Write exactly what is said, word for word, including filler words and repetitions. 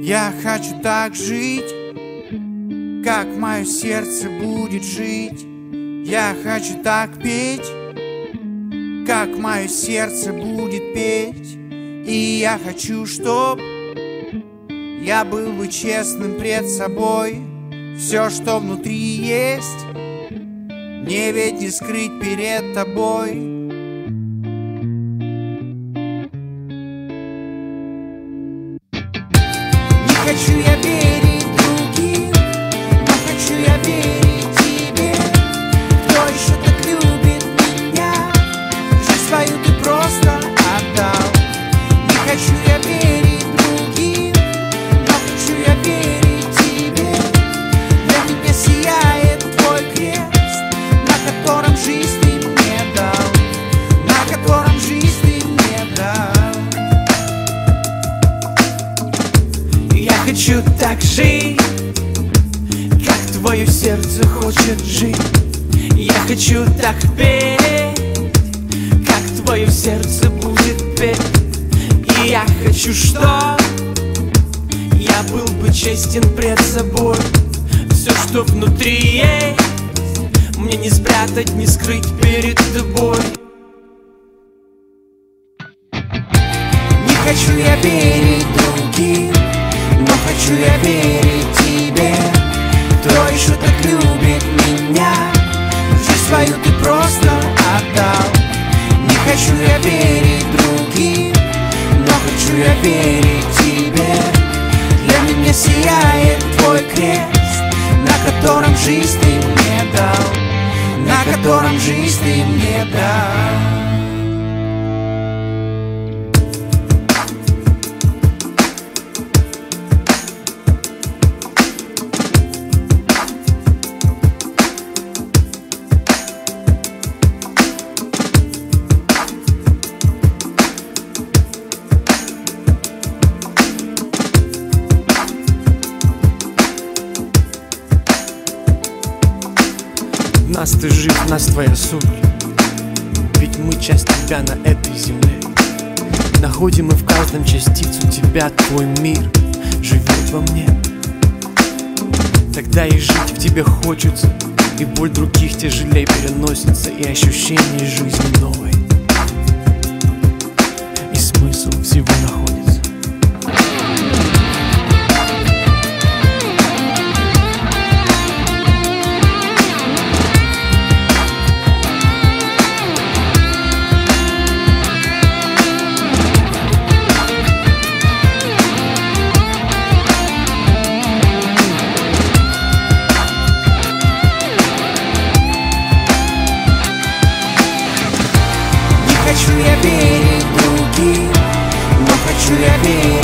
Я хочу так жить, как мое сердце будет жить. Я хочу так петь, как мое сердце будет петь. И я хочу, чтоб я был бы честным пред собой. Все, что внутри есть, мне ведь не скрыть перед тобой. Не хочу я верить другим, но хочу я верить тебе. Кто еще так любит меня? Жизнь свою ты просто отдал. Не хочу я верить другим, но хочу я верить тебе. Для меня сияет твой крест, на котором жизнь ты мне дал, на котором жизнь ты мне дал. Я хочу так жить, как твое сердце хочет жить. Я хочу так петь, как твое сердце будет петь. И я хочу, чтоб я был бы честен пред собой. Все, что внутри есть, мне не спрятать, не скрыть перед тобой. Не хочу я верить другим, но хочу я верить тебе. Кто еще так любит меня? Жизнь свою ты просто отдал. Не хочу я верить другим, но хочу я верить тебе. Для меня сияет твой крест, на котором жизнь ты мне дал, на котором жизнь ты мне дал. Нас ты жив, нас твоя суть. Ведь мы часть тебя на этой земле. Находим мы в каждом частицу тебя, твой мир живет во мне. Тогда и жить в тебе хочется, и боль других тяжелей переносится, и ощущение жизни новой, и смысл всего находится. Не хочу я верить другим, но хочу я верить